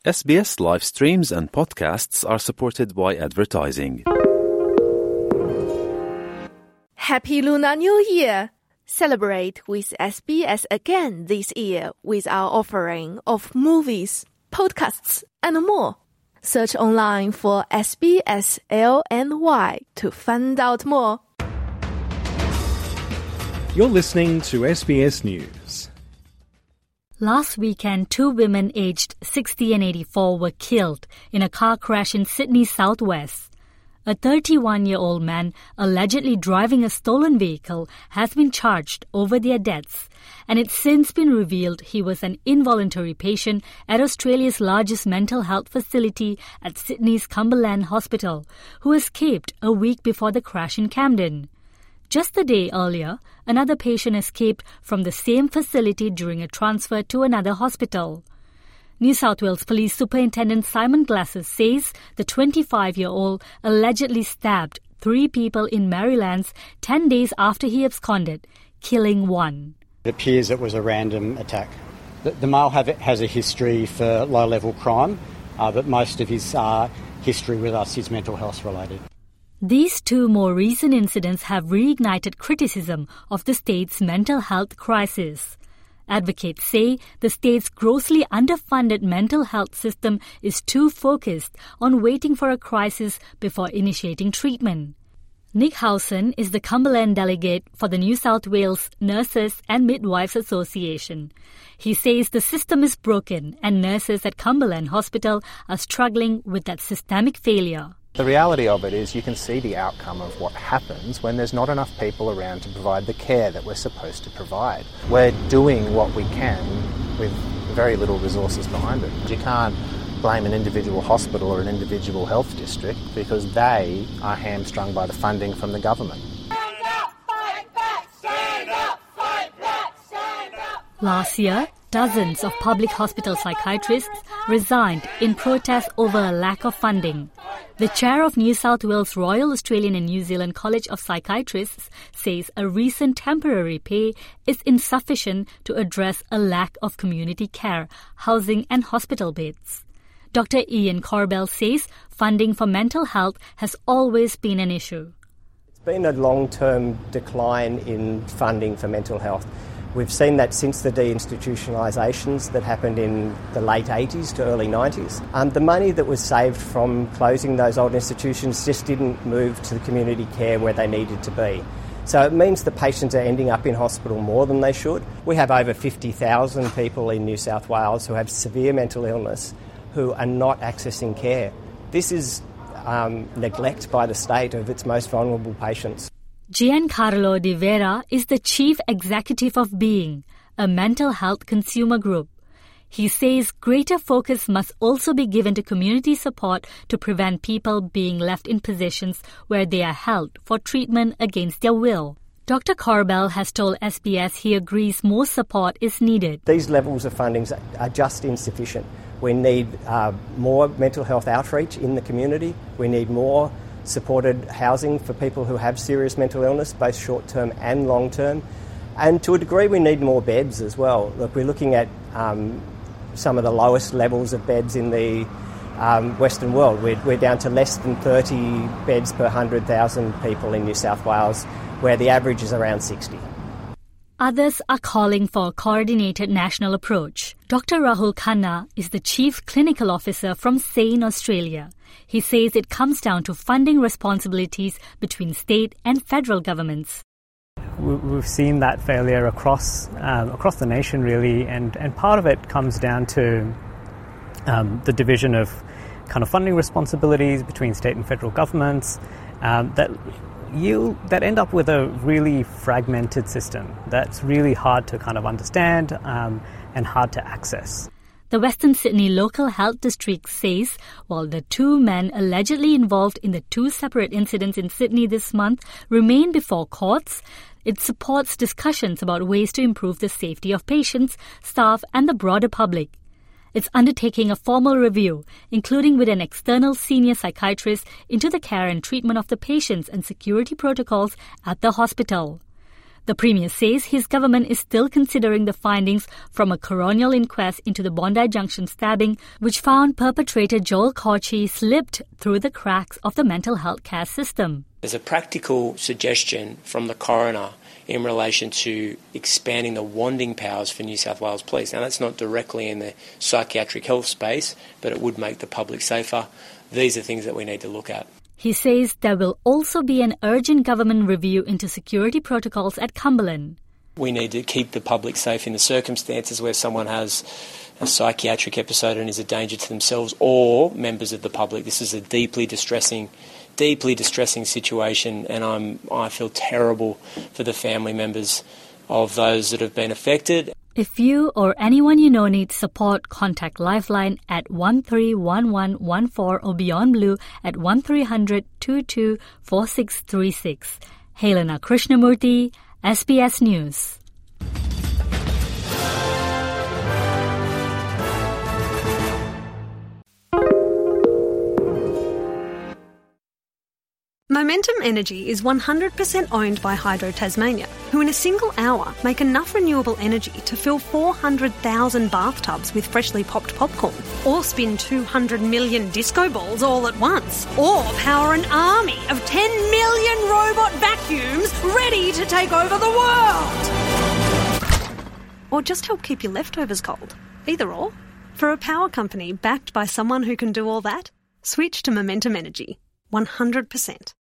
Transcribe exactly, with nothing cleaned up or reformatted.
S B S live streams and podcasts are supported by advertising. Happy Lunar New Year! Celebrate with S B S again this year with our offering of movies, podcasts, and more. Search online for S B S L N Y to find out more. You're listening to S B S News. Last weekend, two women aged sixty and eighty-four were killed in a car crash in Sydney's southwest. A thirty-one-year-old man allegedly driving a stolen vehicle has been charged over their deaths, and it's since been revealed he was an involuntary patient at Australia's largest mental health facility at Sydney's Cumberland Hospital, who escaped a week before the crash in Camden. Just the day earlier, another patient escaped from the same facility during a transfer to another hospital. New South Wales Police Superintendent Simon Glasses says the twenty-five-year-old allegedly stabbed three people in Maryland's ten days after he absconded, killing one. It appears it was a random attack. The, the male have, has a history for low-level crime, uh, but most of his uh, history with us is mental health related. These two more recent incidents have reignited criticism of the state's mental health crisis. Advocates say the state's grossly underfunded mental health system is too focused on waiting for a crisis before initiating treatment. Nick Howson is the Cumberland delegate for the New South Wales Nurses and Midwives Association. He says the system is broken and nurses at Cumberland Hospital are struggling with that systemic failure. The reality of it is you can see the outcome of what happens when there's not enough people around to provide the care that we're supposed to provide. We're doing what we can with very little resources behind it. You can't blame an individual hospital or an individual health district because they are hamstrung by the funding from the government. Stand up, fight back, stand up, fight back, stand up. Last year, dozens of public hospital psychiatrists resigned in protest over a lack of funding. The chair of New South Wales Royal Australian and New Zealand College of Psychiatrists says a recent temporary pay is insufficient to address a lack of community care, housing and hospital beds. Doctor Ian Corbell says funding for mental health has always been an issue. It's been a long-term decline in funding for mental health. We've seen that since the deinstitutionalisations that happened in the late eighties to early nineties. Um, the money that was saved from closing those old institutions just didn't move to the community care where they needed to be. So it means the patients are ending up in hospital more than they should. We have over fifty thousand people in New South Wales who have severe mental illness who are not accessing care. This is um, neglect by the state of its most vulnerable patients. Giancarlo De Vera is the chief executive of Being, a mental health consumer group. He says greater focus must also be given to community support to prevent people being left in positions where they are held for treatment against their will. Doctor Corbell has told S B S he agrees more support is needed. These levels of funding are just insufficient. We need uh, more mental health outreach in the community. We need more supported housing for people who have serious mental illness, both short-term and long-term. And to a degree, we need more beds as well. Look, we're looking at um, some of the lowest levels of beds in the um, Western world. We're, we're down to less than thirty beds per one hundred thousand people in New South Wales, where the average is around sixty. Others are calling for a coordinated national approach. Doctor Rahul Khanna is the Chief Clinical Officer from SANE Australia. He says it comes down to funding responsibilities between state and federal governments. We've seen that failure across um, across the nation, really, and, and part of it comes down to um, the division of kind of funding responsibilities between state and federal governments um, that you that end up with a really fragmented system that's really hard to kind of understand um, and hard to access. The Western Sydney Local Health District says while the two men allegedly involved in the two separate incidents in Sydney this month remain before courts, it supports discussions about ways to improve the safety of patients, staff and the broader public. It's undertaking a formal review, including with an external senior psychiatrist, into the care and treatment of the patients and security protocols at the hospital. The Premier says his government is still considering the findings from a coronial inquest into the Bondi Junction stabbing, which found perpetrator Joel Corchi slipped through the cracks of the mental health care system. There's a practical suggestion from the coroner in relation to expanding the wanding powers for New South Wales Police. Now, that's not directly in the psychiatric health space, but it would make the public safer. These are things that we need to look at. He says there will also be an urgent government review into security protocols at Cumberland. We need to keep the public safe in the circumstances where someone has a psychiatric episode and is a danger to themselves or members of the public. This is a deeply distressing, deeply distressing situation, and I'm I feel terrible for the family members of those that have been affected. If you or anyone you know needs support, contact Lifeline at one three one one one four or Beyond Blue at one three hundred two two four six three six. Helena Krishnamurthy, S B S News. Momentum Energy is one hundred percent owned by Hydro Tasmania, who in a single hour make enough renewable energy to fill four hundred thousand bathtubs with freshly popped popcorn, or spin two hundred million disco balls all at once, or power an army of ten million robot vacuums ready to take over the world. Or just help keep your leftovers cold. Either or. For a power company backed by someone who can do all that, switch to Momentum Energy. one hundred percent.